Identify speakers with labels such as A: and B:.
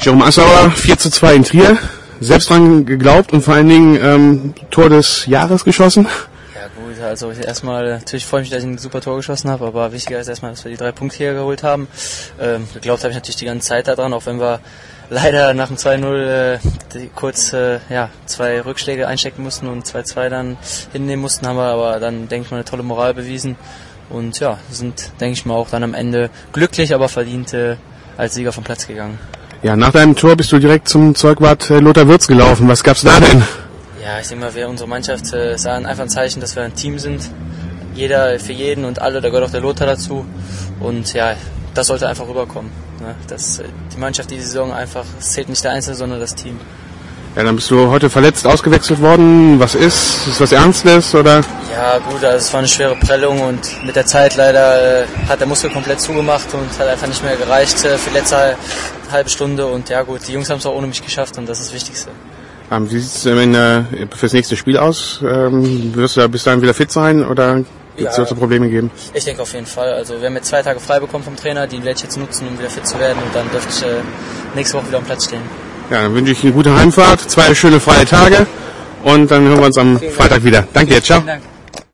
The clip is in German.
A: Jerome Assauer, 4:2 in Trier, selbst dran geglaubt und vor allen Dingen Tor des Jahres geschossen.
B: Ja gut, also erstmal, natürlich freue ich mich, dass ich ein super Tor geschossen habe, aber wichtiger ist erstmal, dass wir die 3 Punkte hier geholt haben. Geglaubt habe ich natürlich die ganze Zeit daran, auch wenn wir leider nach dem 2:0 kurz 2 Rückschläge einstecken mussten und 2:2 dann hinnehmen mussten, haben wir aber dann, denke ich mal, eine tolle Moral bewiesen. Und ja, sind, denke ich mal, auch dann am Ende glücklich, aber verdient als Sieger vom Platz gegangen.
A: Ja, nach deinem Tor bist du direkt zum Zeugwart Lothar Würz gelaufen. Was gab's da denn?
B: Ja, ich denke mal, unsere Mannschaft sah einfach ein Zeichen, dass wir ein Team sind. Jeder für jeden und alle, da gehört auch der Lothar dazu. Und ja, das sollte einfach rüberkommen. Ne? Dass die Mannschaft diese Saison einfach, es zählt nicht der Einzelne, sondern das Team.
A: Ja, dann bist du heute verletzt ausgewechselt worden. Was ist? Ist was Ernstes oder?
B: Ja gut, also es war eine schwere Prellung und mit der Zeit leider hat der Muskel komplett zugemacht und hat einfach nicht mehr gereicht für die letzte halbe Stunde. Und ja gut, die Jungs haben es auch ohne mich geschafft und das ist das Wichtigste.
A: Wie sieht es fürs nächste Spiel aus? Wirst du da bis dahin wieder fit sein oder wird es Probleme geben?
B: Ich denke auf jeden Fall. Also wir haben jetzt 2 Tage frei bekommen vom Trainer, die werde ich jetzt nutzen, um wieder fit zu werden und dann dürfte ich nächste Woche wieder am Platz stehen.
A: Ja, dann wünsche ich eine gute Heimfahrt, 2 schöne freie Tage und dann hören wir uns am Freitag wieder. Danke dir, ciao.
B: Vielen Dank.